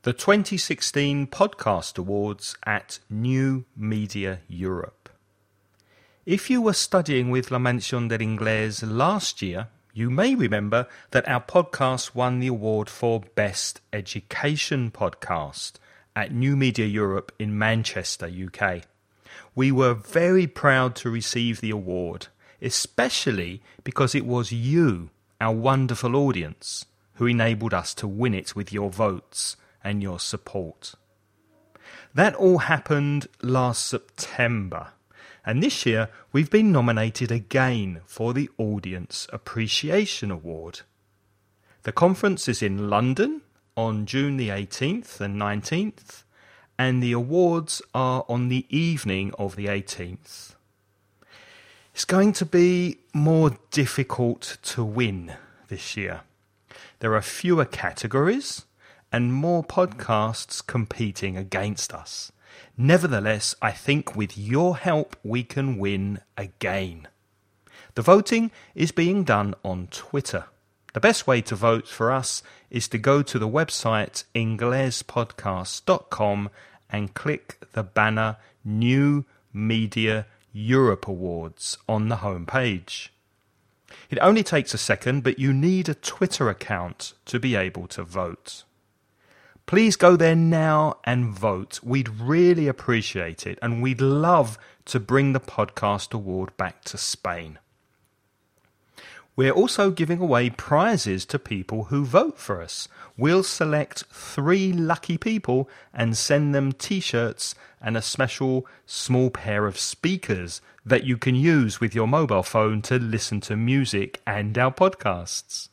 The 2016 Podcast Awards at New Media Europe. If you were studying with La Mención del Inglés last year, you may remember that our podcast won the award for Best Education Podcast at New Media Europe in Manchester, UK. We were very proud to receive the award, especially because it was you, our wonderful audience, who enabled us to win it with your votes and your support. That all happened last September, and this year we've been nominated again for the Audience Appreciation Award. The conference is in London on June the 18th and 19th, and the awards are on the evening of the 18th. It's going to be more difficult to win this year. There are fewer categories and more podcasts competing against us. Nevertheless, I think with your help we can win again. The voting is being done on Twitter. The best way to vote for us is to go to the website inglespodcast.com and click the banner New Media Europe Awards on the home page. It only takes a second, but you need a Twitter account to be able to vote. Please go there now and vote. We'd really appreciate it, and we'd love to bring the Podcast Award back to Spain. We're also giving away prizes to people who vote for us. We'll select 3 lucky people and send them t-shirts and a special small pair of speakers that you can use with your mobile phone to listen to music and our podcasts.